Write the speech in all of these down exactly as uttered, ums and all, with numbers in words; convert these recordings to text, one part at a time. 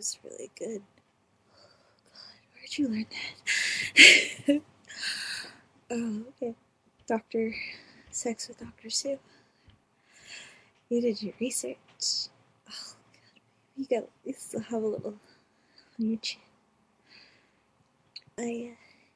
was really good. God, where'd you learn that? Oh, okay. Doctor Sex with Doctor Sue. You did your research. Oh, God. You got, you still have a little on your chin. I, uh,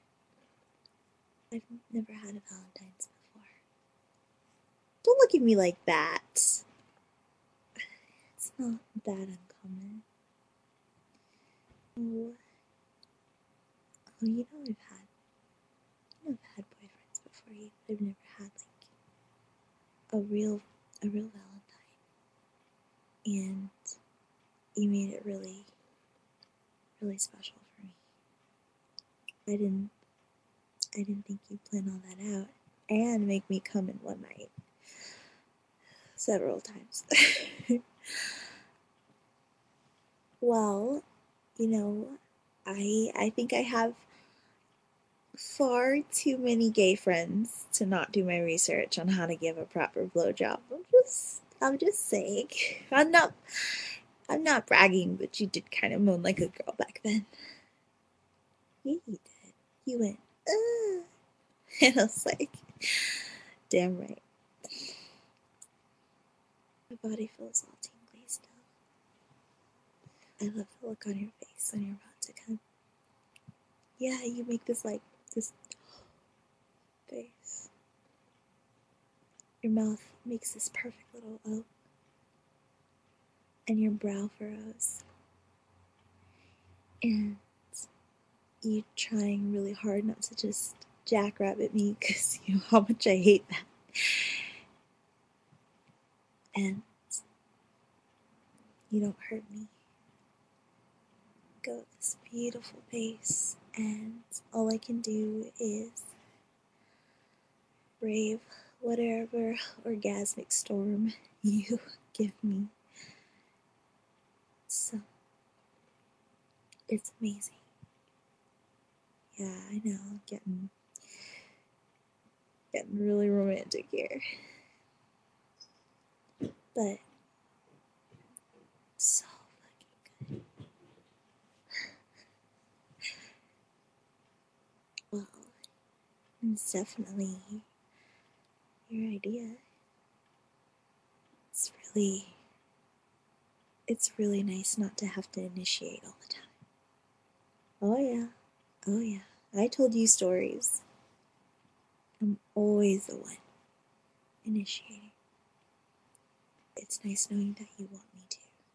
I've never had a Valentine's before. Don't look at me like that. It's not that uncommon. Oh, oh you know I've had, you know I've had boyfriends before you, but I've never had like a real, a real Valentine. And you made it really, really special for me. I didn't, I didn't think you'd plan all that out and make me come in one night. Several times. Well, you know, I I think I have far too many gay friends to not do my research on how to give a proper blowjob. I'm just I'm just saying. I'm not I'm not bragging, but you did kind of moan like a girl back then. Yeah, you did. You went, uh, and I was like, damn right. My body feels all tingly still. I love the look on your face when you're about to come. Yeah, you make this like this face. Your mouth makes this perfect little O. And your brow furrows. And you trying really hard not to just jackrabbit me because you know how much I hate that. And you don't hurt me. Go at this beautiful pace, and all I can do is brave whatever orgasmic storm you give me. So, it's amazing. Yeah, I know, getting, getting really romantic here. But, so fucking good. Well, it's definitely your idea. It's really, it's really nice not to have to initiate all the time. Oh yeah, oh yeah. I told you stories. I'm always the one initiating. It's nice knowing that you want me to.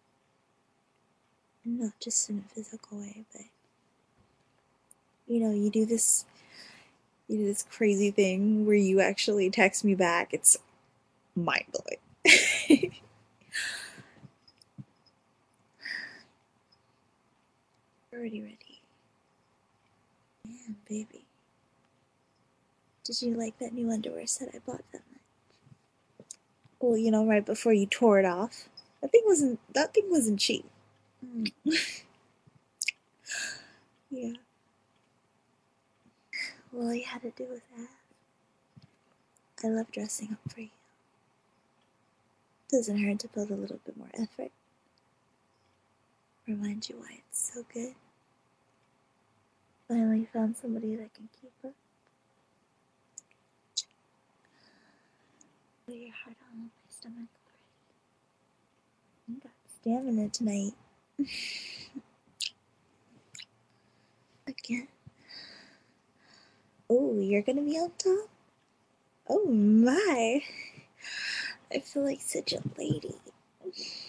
And not just in a physical way, but you know, you do this you do this crazy thing where you actually text me back. It's mind blowing. Already ready. Man, baby. Did you like that new underwear set I bought that much? Well, you know, right before you tore it off. That thing wasn't that thing wasn't cheap. Mm. Yeah. Well, all you had to do was ask. I love dressing up for you. Doesn't hurt to put a little bit more effort. Remind you why it's so good. Finally found somebody that can keep up. Put your heart all on my stomach already. You got stamina tonight. Again. Oh, you're gonna be on top? Oh my. I feel like such a lady. Oh,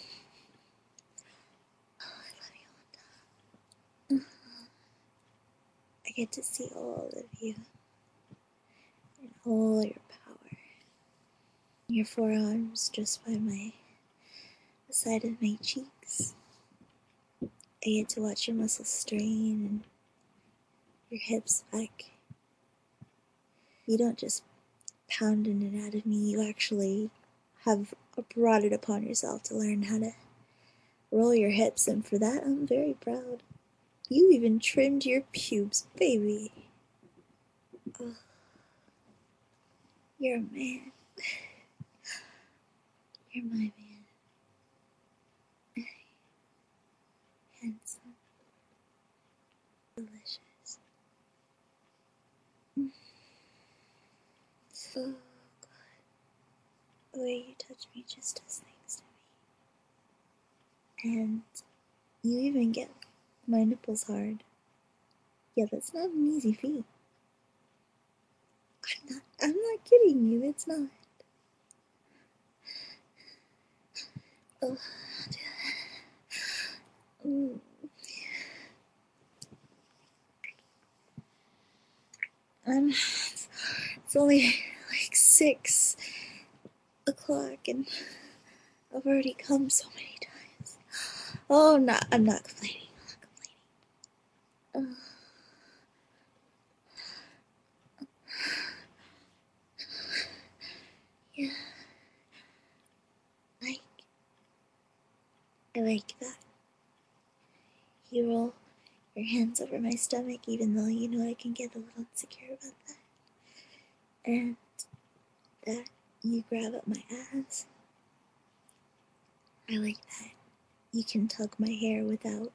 I love you on top. I get to see all of you in all your power. Your forearms just by my the side of my cheeks. I get to watch your muscles strain and your hips back. You don't just pound in it out of me, you actually have brought it upon yourself to learn how to roll your hips, and for that I'm very proud. You even trimmed your pubes, baby. Oh, you're a man. You're my man. Hence So good. The way you touch me just does things to me. And you even get my nipples hard. Yeah, that's not an easy feat. I'm not, I'm not kidding you, it's not. Oh, mm. I'm, it's only like six o'clock and I've already come so many times. Oh, I'm not, I'm not complaining. I'm not complaining. Uh, yeah, like, I like that. You roll your hands over my stomach, even though you know I can get a little insecure about that. And that you grab at my ass. I like that. You can tug my hair without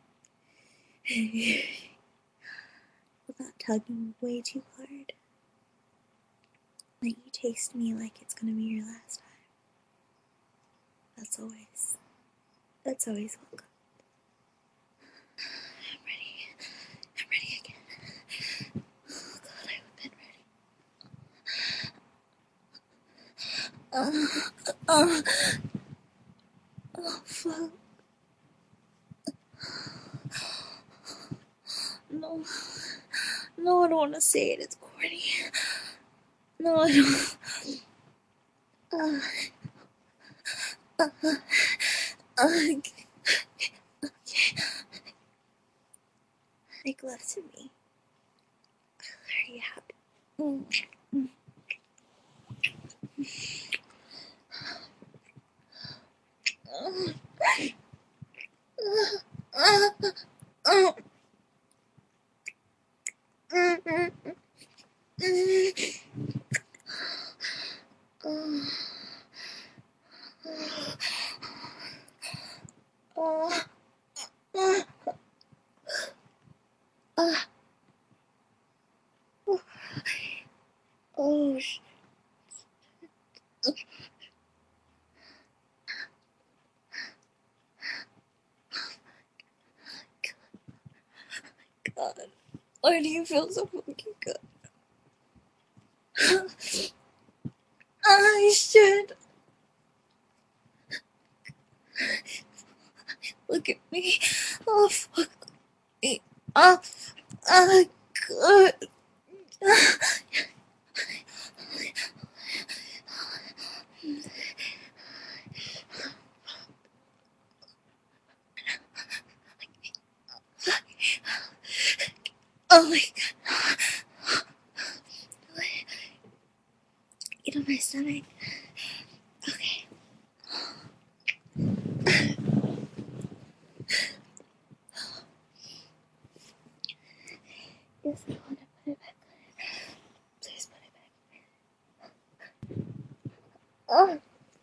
without tugging way too hard. That you taste me like it's gonna be your last time. That's always that's always welcome. I'm ready. I'm ready again. Oh god, I haven't been ready. Uh, uh, oh fuck. No. No, I don't wanna say it, it's corny. No, I don't. Uh, uh, uh, okay. Make love to me. There you have it. Mm. Mm. Uh, uh, uh, uh, uh, uh, uh, uh, uh, uh, oh, sh- God. Why do you feel so fucking good? I should. Look at me. Oh, fuck me. Oh, oh, God. Oh my God. Get on my stomach. Okay. Yes, I want to put it back. Please put it back. Oh.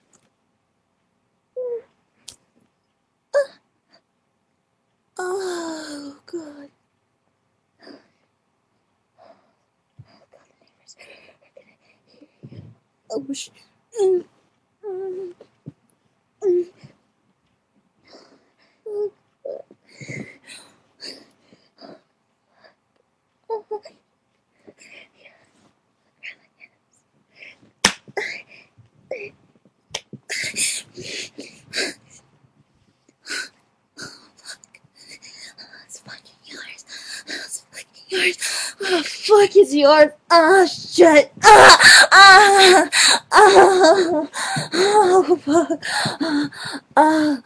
Oh, God. Oh, shit. Mm, mm, mm. Oh, God. Oh, it's fucking yours. It's fucking yours. Oh, fuck is yours. Ah, oh, shit. Ah, ah, ah, oh, fuck. Ah, ah,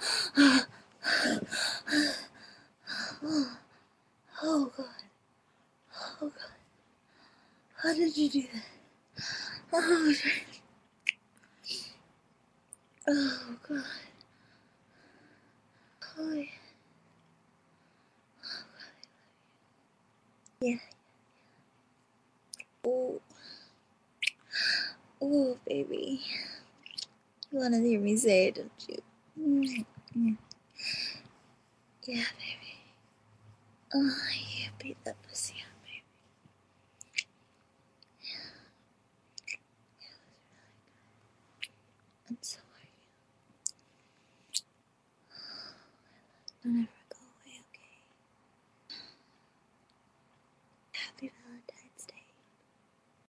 oh, oh, God. Oh, God. How did you do that? Oh, shit. Oh, God. Oh, yeah. Yeah. Oh, oh, baby. You wanna hear me say it, don't you? Mm-hmm. Yeah, baby. Oh, yeah, beat that pussy up, baby. Don't ever